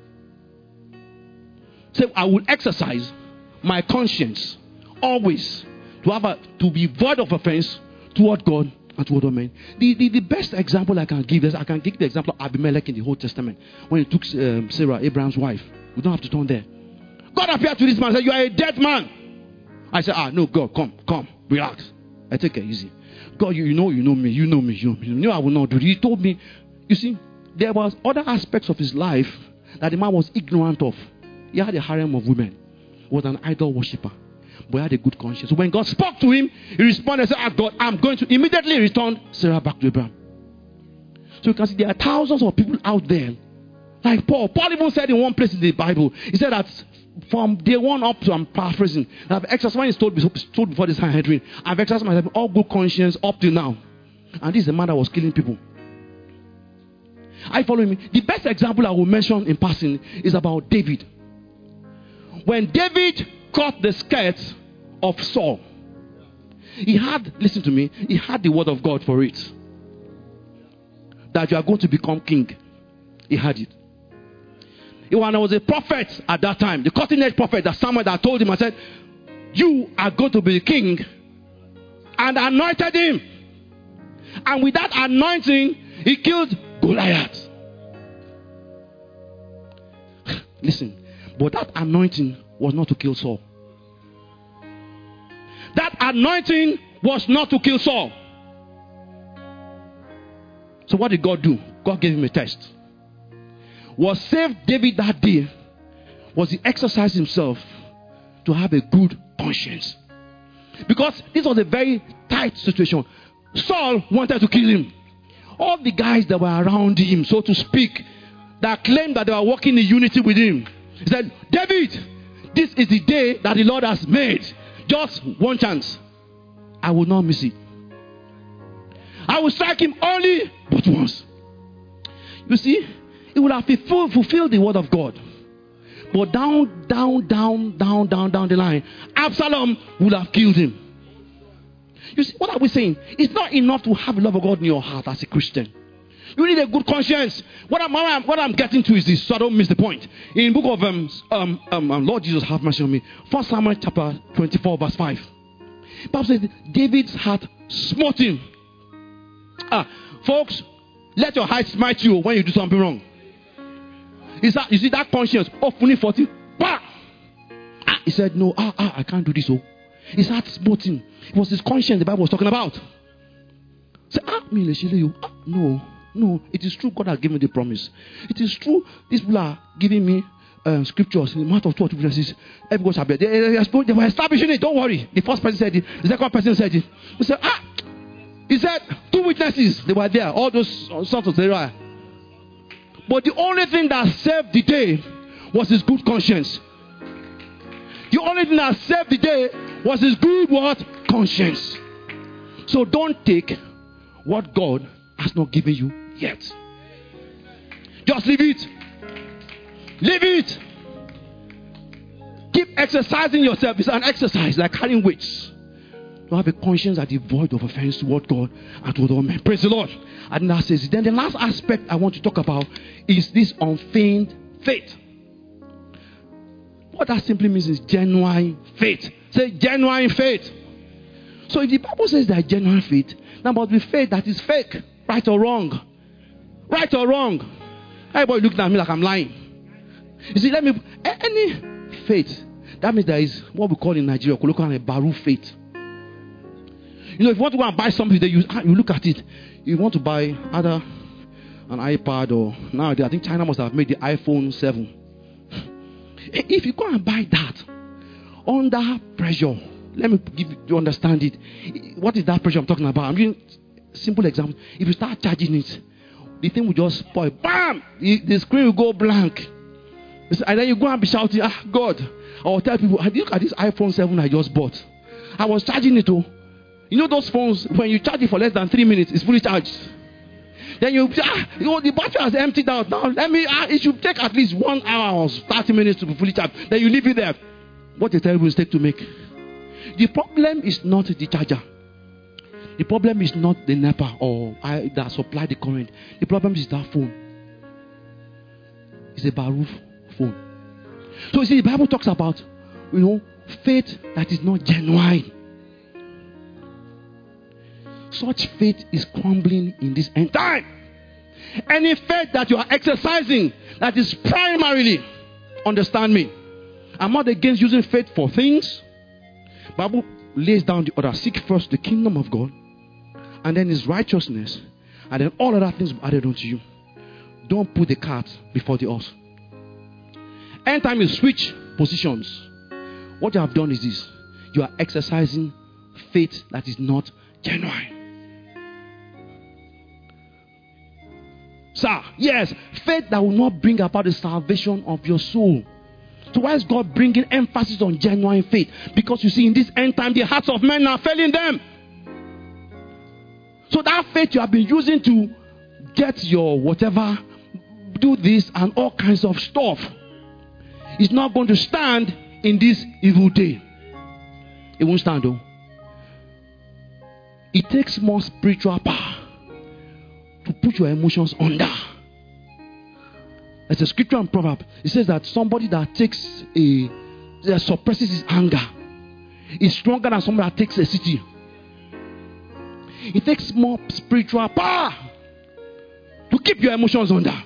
[SPEAKER 1] Say, I will exercise my conscience always to have a, to be void of offense toward God and toward men. The, the, the best example I can give is I can give the example of Abimelech in the Old Testament when he took um, Sarah, Abraham's wife. We don't have to turn there. God appeared to this man and said, you are a dead man. I said, ah, no, God, come, come, relax. I take it easy. God, you, you know, you know me, you know me, you know me. You know I will not do it. He told me, you see, there was other aspects of his life that the man was ignorant of. He had a harem of women. He was an idol worshiper. But he had a good conscience. So when God spoke to him, he responded and said, ah, God, I'm going to immediately return Sarah back to Abraham. So you can see there are thousands of people out there. Like Paul. Paul even said in one place in the Bible, he said that from day one up to, I'm paraphrasing, I've exercised, when he's told, told before this Sanhedrin, I've exercised myself all good conscience up till now. And this is the man that was killing people. Are you following me? The best example I will mention in passing is about David. When David cut the skirts of Saul, he had, listen to me, he had the word of God for it. That you are going to become king. He had it. When I was a prophet at that time, the cutting edge prophet, that Samuel that told him, I said, you are going to be the king, and anointed him. And with that anointing, he killed Goliath. Listen, but that anointing was not to kill Saul. That anointing was not to kill Saul. So what did God do? God gave him a test. What saved David that day was he exercised himself to have a good conscience. Because this was a very tight situation. Saul wanted to kill him. All the guys that were around him, so to speak, that claimed that they were working in unity with him, he said, David, this is the day that the Lord has made. Just one chance. I will not miss it. I will strike him only but once. You see, he would have fulfilled, fulfilled the word of God. But down, down, down, down, down, down the line, Absalom would have killed him. You see, what are we saying? It's not enough to have the love of God in your heart as a Christian. You need a good conscience. What I'm, what I'm, what I'm getting to is this, so I don't miss the point. In the book of um, um, um, um, Lord Jesus, have mercy on me. First Samuel chapter twenty-four, verse five. Bible says, David's heart smote him. Ah, folks, let your heart smite you when you do something wrong. Is that, you see that conscience? Oh, funny forty. Bah! Ah, he said, no, ah, ah, I can't do this. Oh, his heart smote him. It was his conscience the Bible was talking about. Say, ah, me, you. Ah, no, no, it is true. God has given me the promise. It is true. These people are giving me um, scriptures in the amount of two or two witnesses. Everyone shall be. They, they, they were establishing it. Don't worry. The first person said it. The second person said it. He said, ah, he said two witnesses. They were there. All those sorts of there. But the only thing that saved the day was his good conscience. The only thing that saved the day was his good what? Conscience. So don't take what God has not given you yet. Just leave it. Leave it. Keep exercising yourself. It's an exercise like carrying weights. You have a conscience that is void of offense toward God and toward all men. Praise the Lord. And that says it. Then the last aspect I want to talk about is this unfeigned faith. What that simply means is genuine faith. Say genuine faith. So if the Bible says that genuine faith, now must be faith that is fake. Right or wrong? Right or wrong? Everybody looking at me like I'm lying. You see, let me, any faith, that means there is what we call in Nigeria, we look at a baru faith. You know, if you want to go and buy something, you, you look at it. You want to buy either an iPad or nowadays, I think China must have made the iPhone seven. If you go and buy that under pressure, let me give you, you understand it. What is that pressure I'm talking about? I'm giving simple example. If you start charging it, the thing will just spoil. Bam! The, the screen will go blank. And then you go and be shouting, ah, God. I will tell people, look at this iPhone seven I just bought. I was charging it too. You know those phones, when you charge it for less than three minutes, it's fully charged. Then you, ah, you know, the battery has emptied out. Now, let me, ah, it should take at least one hour or thirty minutes to be fully charged. Then you leave it there. What a terrible mistake to make. The problem is not the charger. The problem is not the NEPA or I, that supply the current. The problem is that phone. It's a Baruch phone. So you see, the Bible talks about, you know, faith that is not genuine. Such faith is crumbling in this end time. Any faith that you are exercising that is primarily, understand me, I'm not against using faith for things. Bible lays down the order. Seek first the kingdom of God, and then his righteousness, and then all other things will be added unto you. Don't put the cart before the horse. Anytime you switch positions, what you have done is this: you are exercising faith that is not genuine. Sir, yes, faith that will not bring about the salvation of your soul. So why is God bringing emphasis on genuine faith? Because you see, in this end time, the hearts of men are failing them. So that faith you have been using to get your whatever, do this and all kinds of stuff, is not going to stand in this evil day. It won't stand though. It takes more spiritual power to put your emotions under. There's a scripture in Proverbs. It says that somebody that takes a that suppresses his anger is stronger than somebody that takes a city. It takes more spiritual power to keep your emotions under.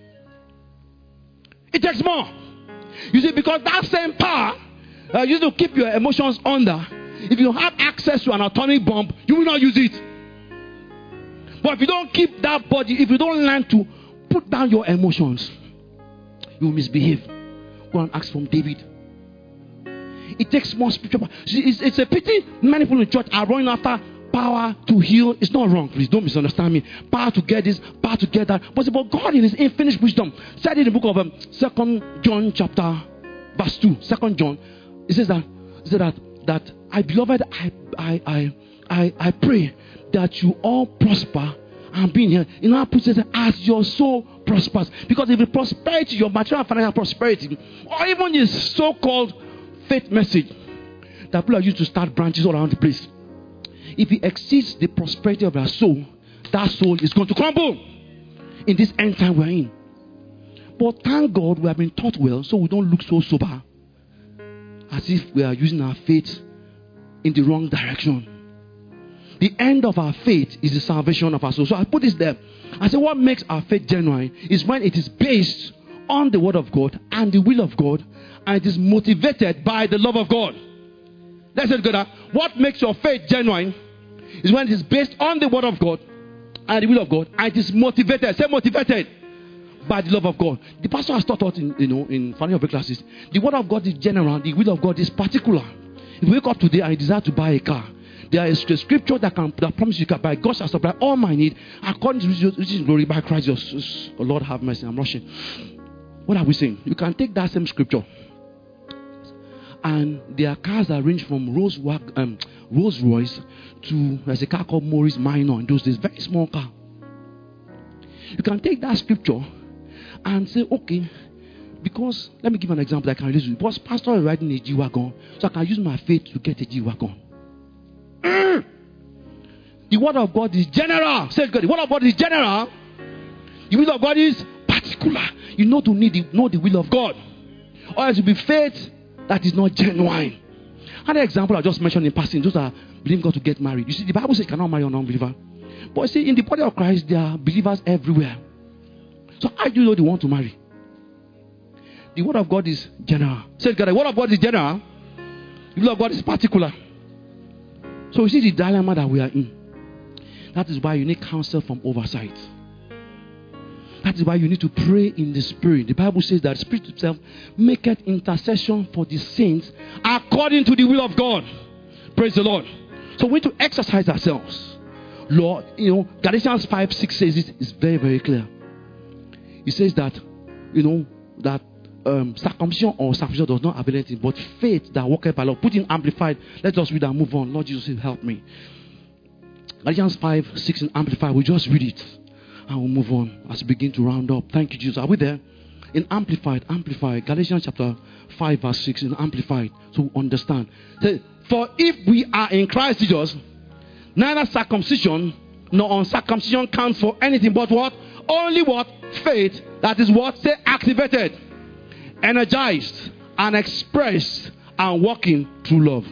[SPEAKER 1] It takes more. You see, because that same power uh, used to keep your emotions under, if you have access to an atomic bomb, you will not use it. But if you don't keep that body, if you don't learn to put down your emotions, you will misbehave. Go and ask from David. It takes more spiritual power. See, it's, it's a pity many people in church are running after power to heal. It's not wrong. Please don't misunderstand me. Power to get this, power to get that. But, but God in his infinite wisdom said in the book of um, Second John chapter verse two. Second John, it says that, it says that, that I beloved, I, I, I, I, I pray that you all prosper and be in here. You know, put it as your soul prospers. Because if the prosperity, your material and financial prosperity, or even this so-called faith message that people are used to start branches all around the place, if it exceeds the prosperity of our soul, that soul is going to crumble in this end time we're in. But thank God we have been taught well, so we don't look so sober as if we are using our faith in the wrong direction. The end of our faith is the salvation of our soul. So I put this there. I say what makes our faith genuine is when it is based on the word of God and the will of God, and it is motivated by the love of God. Let's say it together. What makes your faith genuine is when it is based on the word of God and the will of God, and it is motivated. Say motivated by the love of God. The pastor has taught us in, you know, in Family of Faith classes. The word of God is general. The will of God is particular. If you wake up today and you desire to buy a car, there is a scripture that can that promises you can buy. God shall supply all my need according to his glory by Christ Jesus. Oh Lord, have mercy. I'm rushing. What are we saying? You can take that same scripture, and there are cars that range from Rolls, um, Rolls Royce to there's a car called Morris Minor in those days, very small car. You can take that scripture and say, okay, because let me give an example that I can use. Because pastor is riding a G-Wagon, so I can use my faith to get a G-Wagon. word of God is general. Say God, the word of God is general. The will of God is particular. You know to need the, know the will of God. Or else it will be faith that is not genuine. Another example I just mentioned in passing, those are believing God to get married. You see, the Bible says you cannot marry an unbeliever. But you see, in the body of Christ, there are believers everywhere. So how do you know they want to marry? The word of God is general. Say God, the word of God is general. The will of God is particular. So you see the dilemma that we are in. That is why you need counsel from oversight. That is why you need to pray in the Spirit. The Bible says that the Spirit itself maketh intercession for the saints according to the will of God. Praise the Lord. So we need to exercise ourselves. Lord, you know, Galatians five six says it is very, very clear. It says that, you know, that um, circumcision or circumcision does not avail anything, but faith that worketh by love. Put in amplified. Let us read and move on. Lord Jesus, help me. Galatians five six in amplified. We just read it. And we'll move on as we begin to round up. Thank you, Jesus. Are we there? In Amplified, Amplified, Galatians chapter five, verse six, in Amplified, so we understand. Say, for if we are in Christ Jesus, neither circumcision nor uncircumcision counts for anything but what? Only what? Faith. That is what? Say, activated, energized, and expressed, and working through love.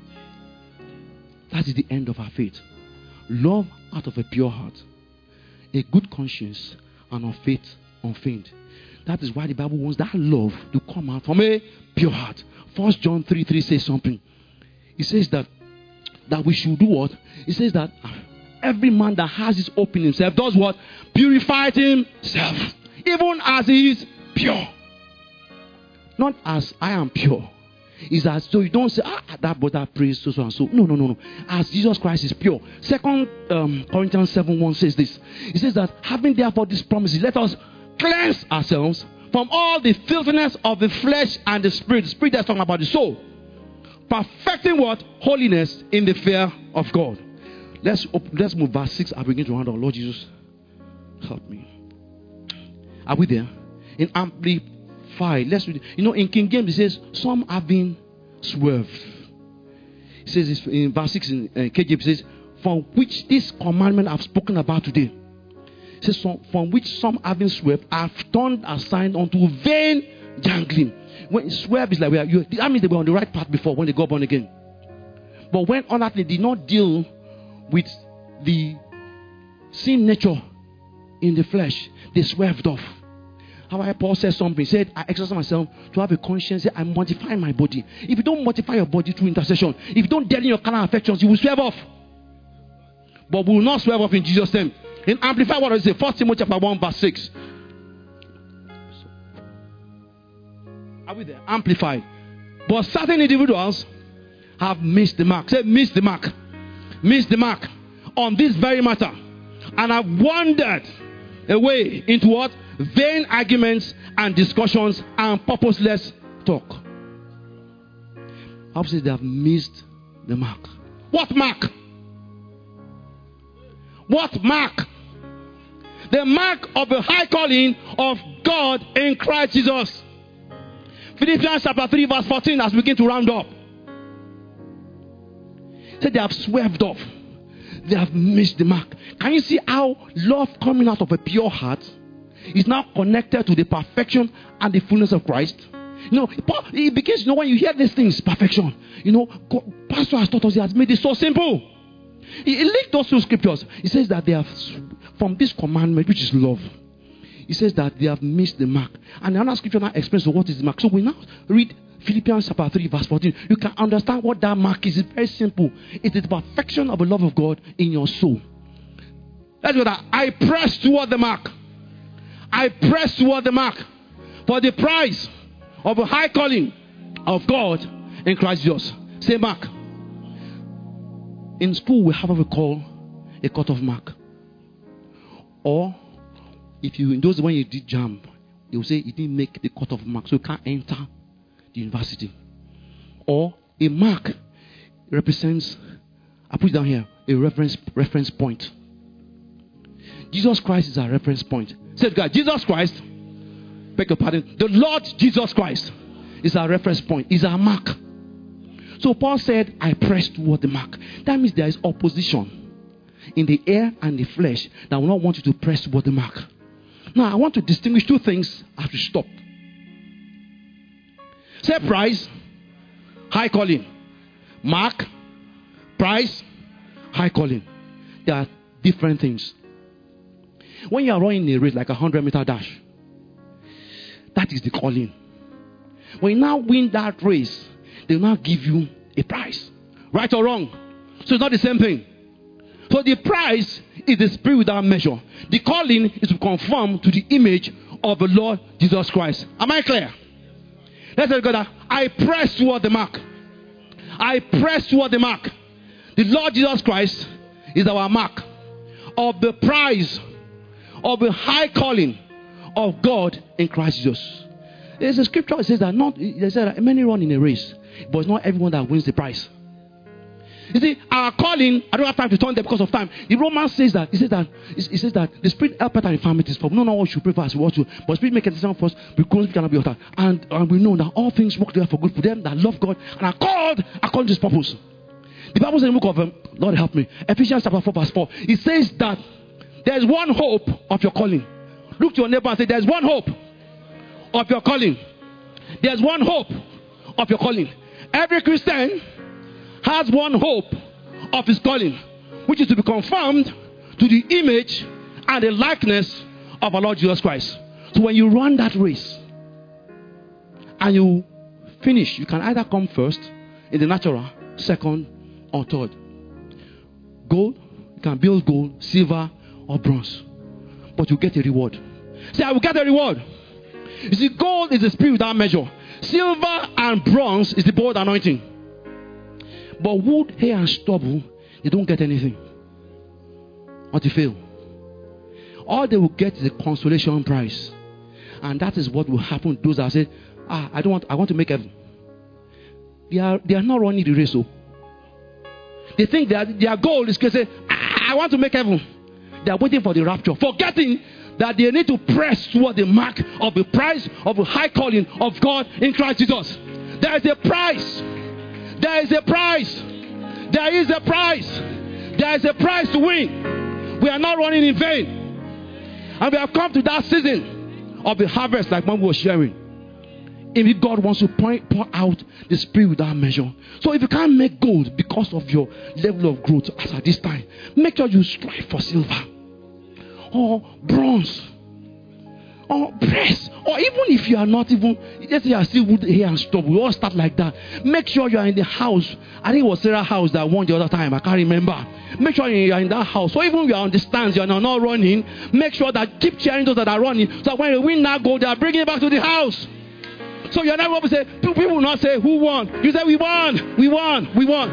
[SPEAKER 1] That is the end of our faith. Love out of a pure heart. A good conscience, and of faith unfeigned. That is why the Bible wants that love to come out from a pure heart. First John three three says something. It says that that we should do what? It says that every man that has his hope in himself does what? Purifies himself, even as he is pure. Not as I am pure. Is that so you don't say, ah, that brother prays so so and so. No, no, no, no. As Jesus Christ is pure. Second um, Corinthians seven one says this. It says that having therefore these promises, let us cleanse ourselves from all the filthiness of the flesh and the spirit. The spirit that's talking about the soul. Perfecting what? Holiness in the fear of God. Let's let's move verse six. I begin to round up. Lord Jesus, help me. Are we there? In Amplified. Let's read it. You know, in King James it says, some have been swerved. It says in verse six in uh, K J V, it says, from which this commandment I've spoken about today. It says, from, from which some having swerved have turned aside unto vain jangling. When swerve is like, that means they were on the right path before when they got born again. But when on that they did not deal with the sin nature in the flesh, they swerved off. How Paul said something. He said, I exercise myself to have a conscience. I mortify my body. If you don't mortify your body through intercession, if you don't deal in your carnal affections, you will swerve off. But we will not swerve off in Jesus' name. In Amplify, what does it say? First Timothy chapter one, verse six. Are we there? Amplified. But certain individuals have missed the mark. Say, missed the mark. Missed the mark on this very matter. And have wandered away into what? Vain arguments and discussions and purposeless talk. Obviously, they have missed the mark. What mark? What mark? The mark of the high calling of God in Christ Jesus. Philippians chapter three, verse fourteen, as we begin to round up. Say they have swerved off. They have missed the mark. Can you see how love coming out of a pure heart is now connected to the perfection and the fullness of Christ? You know, it begins, you know, when you hear these things, perfection. You know, God, Pastor has taught us, he has made it so simple. He, he linked those two scriptures. He says that they have, from this commandment, which is love, he says that they have missed the mark. And another scripture now explains what is the mark. So we now read Philippians chapter three, verse fourteen. You can understand what that mark is. It's very simple. It is the perfection of the love of God in your soul. That's what I, I press toward the mark. I press toward the mark for the prize of a high calling of God in Christ Jesus. Say mark. In school, we have what we call a cutoff mark. Or, if you, in those when you did jump, they will say you didn't make the cutoff mark, so you can't enter the university. Or, a mark represents, I put it down here, a reference reference point. Jesus Christ is our reference point. Say, God, Jesus Christ, beg your pardon, the Lord Jesus Christ is our reference point, is our mark. So Paul said, I press toward the mark. That means there is opposition. in the air and the flesh that will not want you to press toward the mark. Now, I want to distinguish two things as we stop. Say price, high calling. Mark, price, high calling. They are different things. When you are running a race like a hundred meter dash, that is the calling. When you now win that race, they will now give you a prize. Right or wrong? So it's not the same thing. So the prize is the spirit without measure. The calling is to conform to the image of the Lord Jesus Christ. Am I clear? Let's say together. I press toward the mark. I press toward the mark. The Lord Jesus Christ is our mark of the prize of the high calling of God in Christ Jesus. There's a scripture that says that not they said that many run in a race, but it's not everyone that wins the prize. You see, our calling, I don't have time to turn there because of time. The Romans says that, he says that, he says that the spirit helpeth our infirmities, for we don't know what we should pray for as we ought to, but spirit make intercession for us, because we cannot be uttered. And, and we know that all things work together for good for them that love God and are called according to his purpose. The Bible says in the book of, um, Lord help me, Ephesians chapter four verse four, it says that there's one hope of your calling. Look to your neighbor and say, there's one hope of your calling. There's one hope of your calling. Every Christian has one hope of his calling, which is to be conformed to the image and the likeness of our Lord Jesus Christ. So when you run that race and you finish, you can either come first in the natural, second, or third. Gold, you can build gold, silver, or bronze, but you get a reward. Say, I will get a reward. You see, gold is the spirit without measure. Silver and bronze is the bold anointing. But wood, hay, and stubble, they don't get anything. Or they fail. All they will get is a consolation prize. And that is what will happen to those that say, ah, I don't want, I want to make heaven. They are, they are not running the race. So. They think that their goal is to say, ah, I want to make heaven. They are waiting for the rapture, forgetting that they need to press toward the mark of the prize of the high calling of God in Christ Jesus. There is a prize. There is a prize. There is a prize. There is a prize to win. We are not running in vain. And we have come to that season of the harvest, like when we were sharing. If God wants to point, pour out the spirit without measure. So if you can't make gold because of your level of growth as at this time, make sure you strive for silver or bronze or brass, or even if you are not even, let's say you are still wood, hair and stuff, we all start like that. Make sure you are in the house. I think it was Sarah's house that won the other time. I can't remember. Make sure you are in that house. So even if you are on the stands, you are not running, make sure that keep cheering those that are running, so that when you win that goal, they are bringing it back to the house. So you're not going to say, people will not say, who won? You say, we won, we won, we won.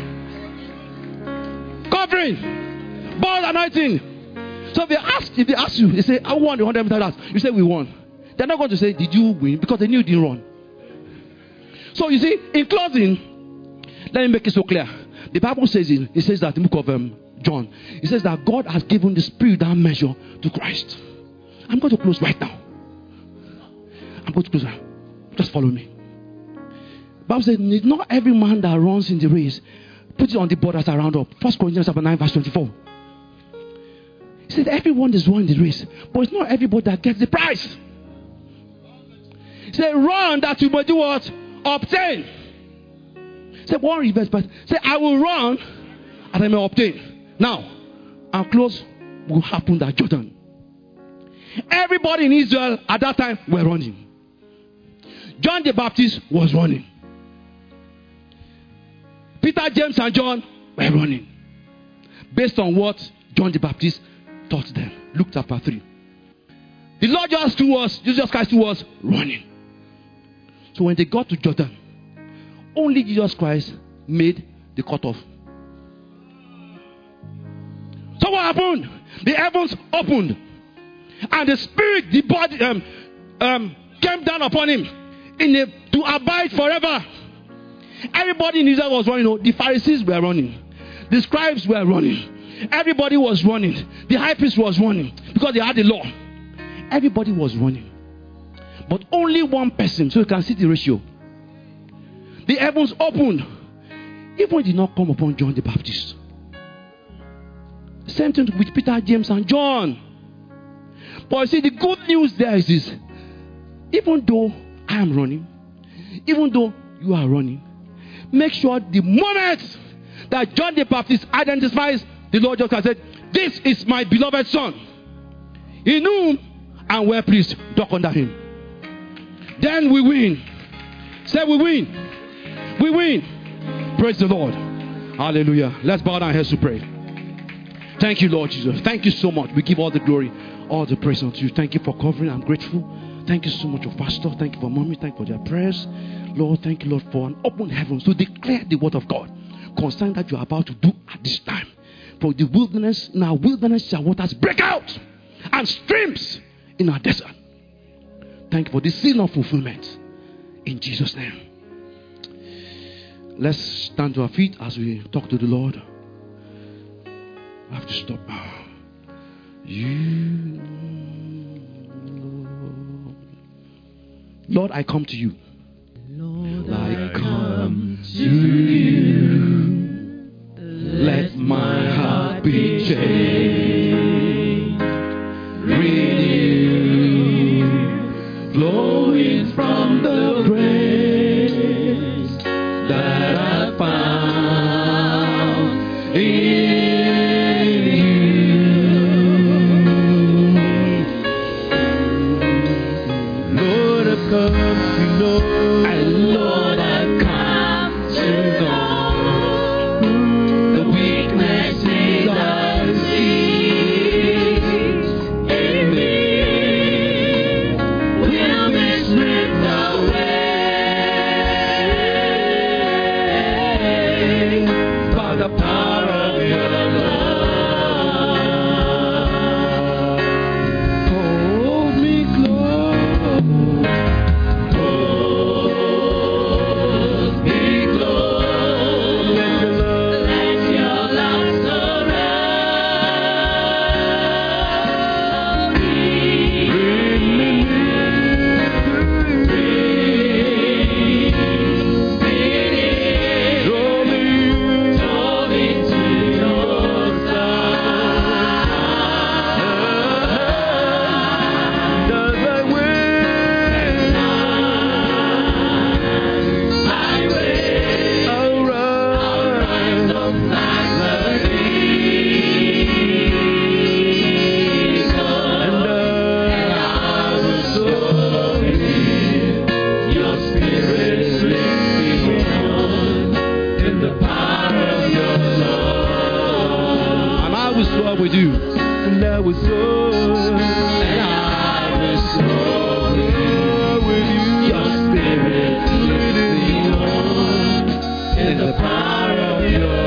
[SPEAKER 1] Covering, bold anointing. So if they ask, if they ask you, they say, I won the one hundred meter dash. You say, we won. They're not going to say, did you win? Because they knew you didn't run. So you see, in closing, let me make it so clear. The Bible says it, it says that in the book of um, John, it says that God has given the spirit without measure to Christ. I'm going to close right now. I'm going to close right now. Just follow me. The Bible says, not every man that runs in the race puts it on the borders around up. First Corinthians chapter nine, verse twenty-four. He said, everyone is running the race, but it's not everybody that gets the prize. He said, run that you may do what? Obtain. He said, one reverse, but say, I will run and I may obtain. Now, our close will happen at Jordan. Everybody in Israel at that time were running. John the Baptist was running. Peter, James, and John were running. Based on what John the Baptist taught them. Luke chapter three. The Lord Jesus was, Jesus Christ was running. So when they got to Jordan, only Jesus Christ made the cutoff. So what happened? The heavens opened. And the Spirit, the body, um, um, came down upon him. In a, to abide forever. Everybody in Israel was running. The Pharisees were running. The scribes were running. Everybody was running. The high priest was running because they had the law. Everybody was running. But only one person, so you can see the ratio. The heavens opened. Even did not come upon John the Baptist. Same thing with Peter, James, and John. But you see, the good news there is this. Even though I am running, even though you are running, make sure the moment that John the Baptist identifies the Lord Jesus Christ, said, this is my beloved son, in whom I'm well pleased, talk under him. Then we win. Say we win. We win. Praise the Lord. Hallelujah. Let's bow down heads to pray. Thank you, Lord Jesus. Thank you so much. We give all the glory, all the praise unto you. Thank you for covering. I'm grateful. Thank you so much for Pastor. Thank you for Mommy. Thank you for their prayers. Lord, thank you, Lord, for an open heaven to declare the word of God concerning that you are about to do at this time. For the wilderness, in our wilderness shall waters break out and streams in our desert. Thank you for this season of fulfillment. In Jesus' name. Let's stand to our feet as we talk to the Lord. I have to stop now. You, Lord. Lord, I come to you.
[SPEAKER 2] Lord, I come to you. Let my heart be changed. Renewed, flowing from the grace that I found in you. Lord, I've come to know. And Lord, I've come to know the weaknesses I see in me will be stripped away by the power of your love. Hold me close. Hold me close. Let your love, let your love surround me. Bring me near. Bring me near. Draw me, draw me to your side. Does I win? I win. I'll rise up like the eagle, and I will soar with your spirit slips me on in the power of your love.
[SPEAKER 1] And I will soar with you.
[SPEAKER 2] And I will soar, and I will soar with you. Your spirit lifts me on in the power of your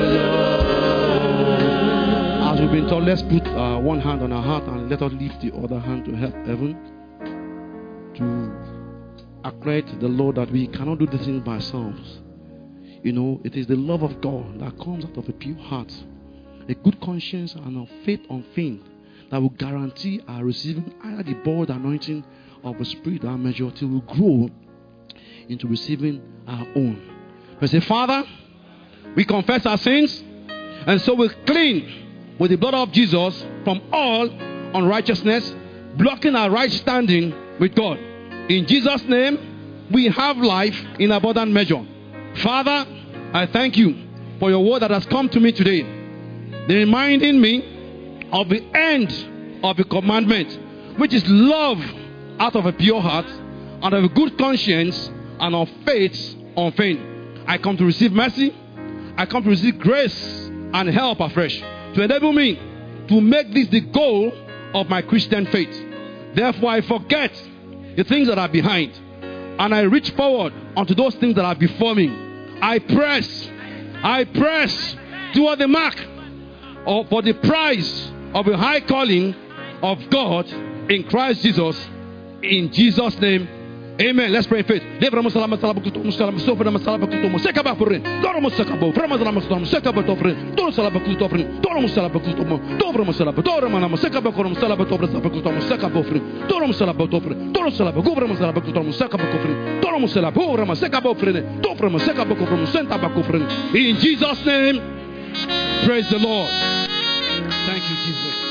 [SPEAKER 2] love.
[SPEAKER 1] As we've been told, let's put uh, one hand on our heart and let us lift the other hand to help heaven to accredit the Lord that we cannot do this thing by ourselves. You know, it is the love of God that comes out of a pure heart, a good conscience, and a faith unfeigned that will guarantee our receiving either the bold anointing of the Spirit or measure till we grow into receiving our own. We say, Father, we confess our sins, and so we clean with the blood of Jesus from all unrighteousness, blocking our right standing with God. In Jesus' name, we have life in abundant measure. Father, I thank you for your word that has come to me today, reminding me of the end of the commandment, which is love out of a pure heart, out of a good conscience, and of faith unfeigned. I come to receive mercy. I come to receive grace and help afresh to enable me to make this the goal of my Christian faith. Therefore, I forget the things that are behind, and I reach forward unto those things that are before me. I press, I press toward the mark of, for the prize of a high calling of God in Christ Jesus. In Jesus' name, amen. Let's pray in faith. In Jesus' name, praise the Lord. Thank you, Jesus.